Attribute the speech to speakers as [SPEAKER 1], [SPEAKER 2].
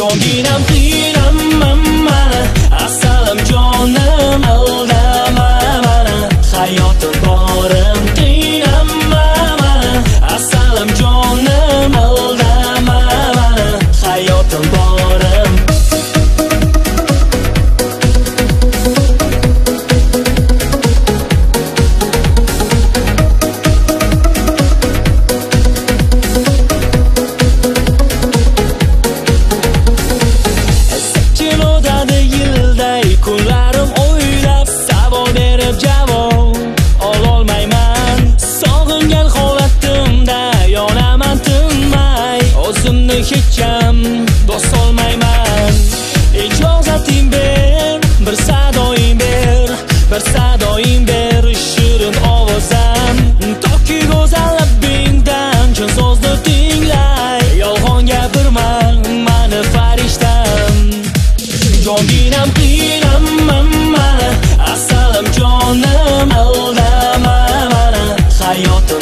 [SPEAKER 1] jonginam qiynamman mani, asalim jonim aldama mani, hayotim borim qiynamman mani, asalim jonim aldama mani, hayotim borim. Kunlarim o'ylab savol berib javob ololmayman. Sog'ingan holatimda yonaman tinmay, o'zimni hech ham bosolmayman. Ijozating ber, bir sadoing ber, bir sadoing ber, shirin ovozam. Toki go'zal labbingdan chin so'zni tinglay, yolg'on gapirma mani farishtam. Jonginam qiynamman mani, asalim jonim aldama mani, hayotim